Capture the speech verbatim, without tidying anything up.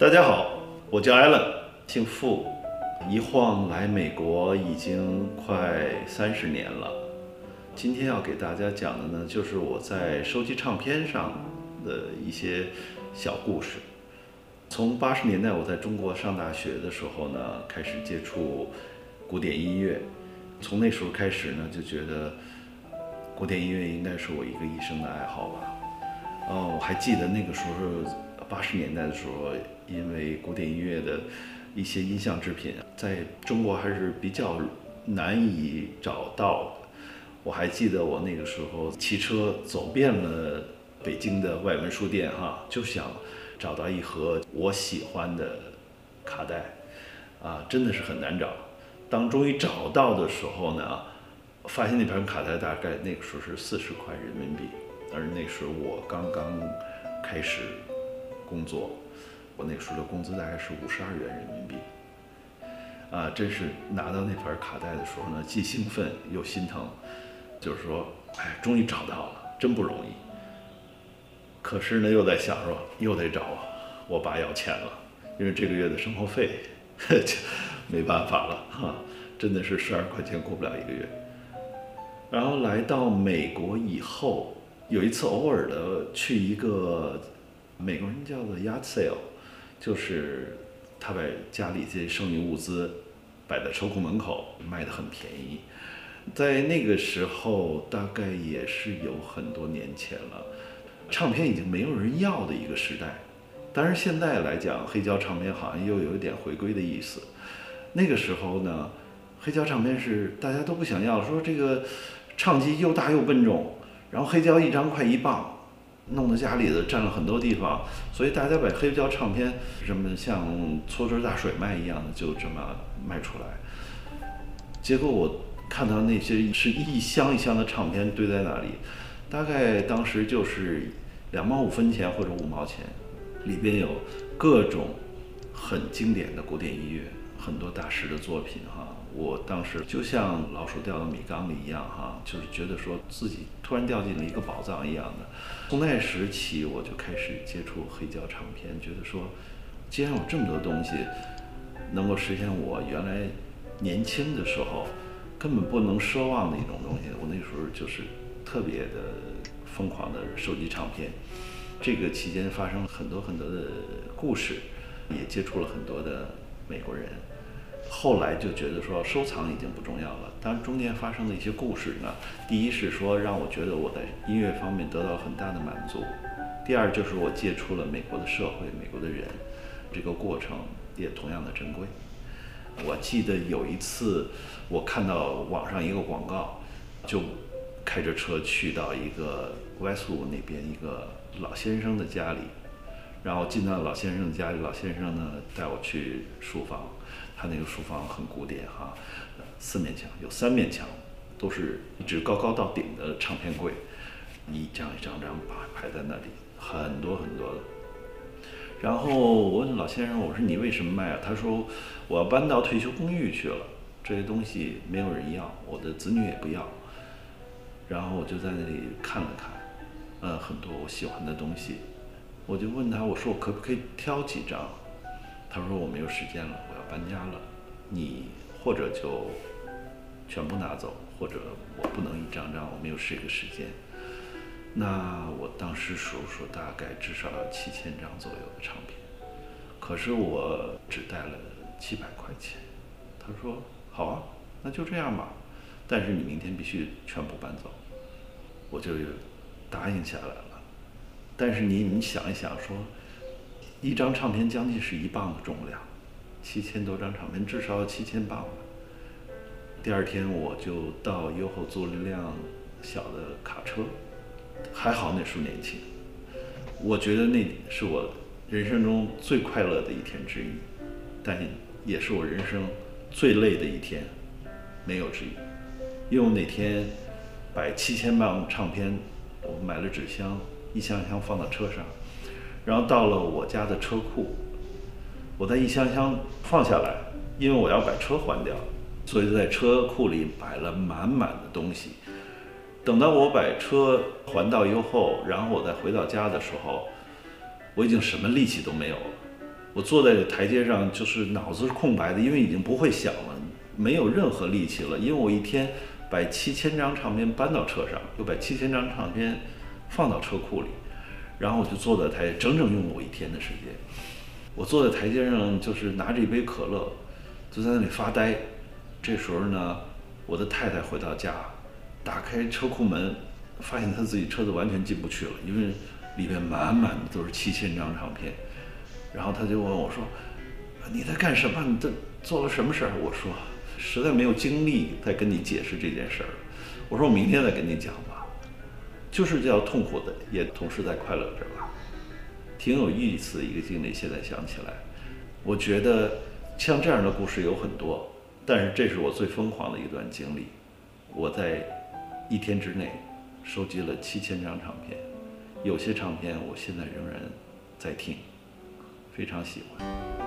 大家好，我叫 Alan， 姓傅，一晃来美国已经快三十年了。今天要给大家讲的呢，就是我在收集唱片上的一些小故事。从八十年代我在中国上大学的时候呢，开始接触古典音乐，从那时候开始呢，就觉得古典音乐应该是我一个一生的爱好吧。哦，我还记得那个时候，八十年代的时候，因为古典音乐的一些音像制品在中国还是比较难以找到的。我还记得我那个时候骑车走遍了北京的外文书店哈，就想找到一盒我喜欢的卡带，啊，真的是很难找。当终于找到的时候呢，发现那盘卡带大概那个时候是四十块人民币，而那时候我刚刚开始工作，我那时候的工资大概是五十二元人民币。啊，真是拿到那盘卡带的时候呢，既兴奋又心疼，就是说，哎，终于找到了，真不容易。可是呢，又在想说，又得找我爸要钱了，因为这个月的生活费，就没办法了哈，真的是十二块钱过不了一个月。然后来到美国以后，有一次偶尔的去一个美国人叫做 yard sale， 就是他把家里这些剩余物资摆在车库门口，卖得很便宜。在那个时候，大概也是有很多年前了，唱片已经没有人要的一个时代。当然现在来讲，黑胶唱片好像又有一点回归的意思。那个时候呢，黑胶唱片是大家都不想要，说这个唱机又大又笨重，然后黑胶一张快一磅，弄得家里的占了很多地方，所以大家把黑胶唱片什么像搓汁大水卖一样的就这么卖出来。结果我看到那些是一箱一箱的唱片堆在那里，大概当时就是两毛五分钱或者五毛钱，里边有各种很经典的古典音乐，很多大师的作品哈。我当时就像老鼠掉到米缸里一样哈，就是觉得说自己突然掉进了一个宝藏一样的。从那时起，我就开始接触黑胶唱片，觉得说，既然有这么多东西能够实现我原来年轻的时候根本不能奢望的一种东西，我那时候就是特别的疯狂的收集唱片。这个期间发生了很多很多的故事，也接触了很多的美国人。后来就觉得说收藏已经不重要了，当然中间发生的一些故事呢，第一是说让我觉得我在音乐方面得到很大的满足，第二就是我接触了美国的社会、美国的人，这个过程也同样的珍贵。我记得有一次我看到网上一个广告，就开着车去到一个 Westwood 那边一个老先生的家里，然后进到老先生的家里，老先生呢带我去书房，他那个书房很古典哈，四面墙有三面墙都是一直高高到顶的唱片柜，一张一张张排排在那里，很多很多的。然后我问老先生，我说你为什么卖啊？他说我要搬到退休公寓去了，这些东西没有人要，我的子女也不要。然后我就在那里看了看，呃，很多我喜欢的东西。我就问他，我说我可不可以挑几张？他说我没有时间了，我要搬家了，你或者就全部拿走，或者我不能一张张，我没有这个时间。那我当时数数，大概至少要七千张左右的唱片，可是我只带了七百块钱。他说好啊，那就这样吧，但是你明天必须全部搬走。我就答应下来了。但是你你想一想说，一张唱片将近是一磅的重量，七千多张唱片至少要七千磅吧。第二天我就到优后租了一辆小的卡车，还好那时候年轻，我觉得那是我人生中最快乐的一天之一，但也是我人生最累的一天，没有之一。因为我那天把七千磅唱片，我买了纸箱，一箱一箱放到车上，然后到了我家的车库，我在一箱箱放下来，因为我要把车还掉，所以在车库里摆了满满的东西。等到我把车还到以后，然后我再回到家的时候，我已经什么力气都没有了， 我坐在台阶上，就是脑子是空白的，因为已经不会想了，没有任何力气了。因为我一天把七千张唱片搬到车上，又把七千张唱片放到车库里，然后我就坐在台，整整用了我一天的时间。我坐在台阶上，就是拿着一杯可乐，就在那里发呆。这时候呢，我的太太回到家，打开车库门，发现她自己车子完全进不去了，因为里面满满的都是七千张唱片。然后她就问我说：“你在干什么？你这做了什么事儿？”我说：“实在没有精力再跟你解释这件事儿。”我说：“我明天再跟你讲吧。”就是这样痛苦的，也同时在快乐着吧。挺有意思的一个经历，现在想起来，我觉得像这样的故事有很多，但是这是我最疯狂的一段经历。我在一天之内收集了七千张唱片，有些唱片我现在仍然在听，非常喜欢。